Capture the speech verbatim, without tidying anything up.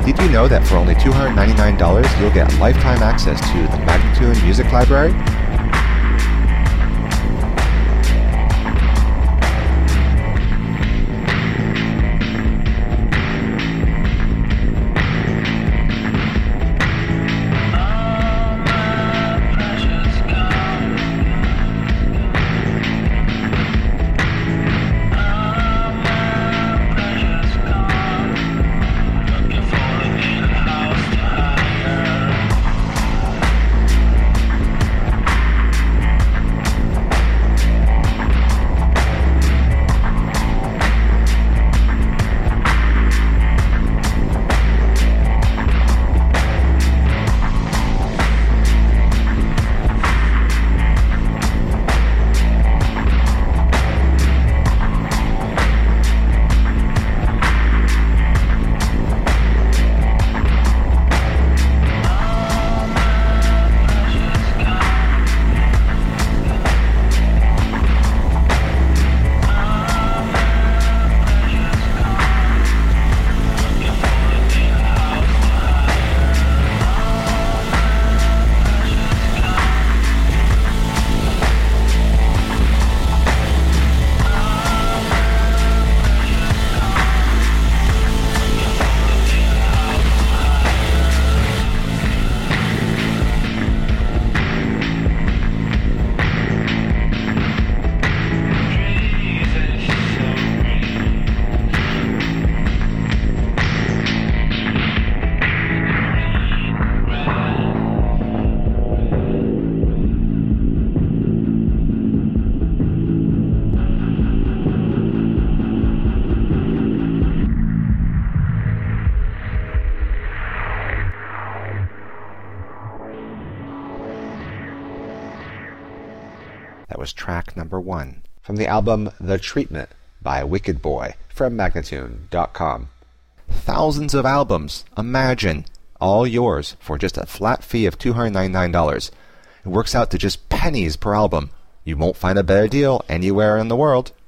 Did you know that for only two hundred ninety-nine dollars you'll get lifetime access to the Magnatune Music Library? That was track number one from the album The Treatment by Wicked Boy from Magnatune dot com. Thousands of albums, imagine, all yours for just a flat fee of two hundred ninety-nine dollars. It works out to just pennies per album. You won't find a better deal anywhere in the world.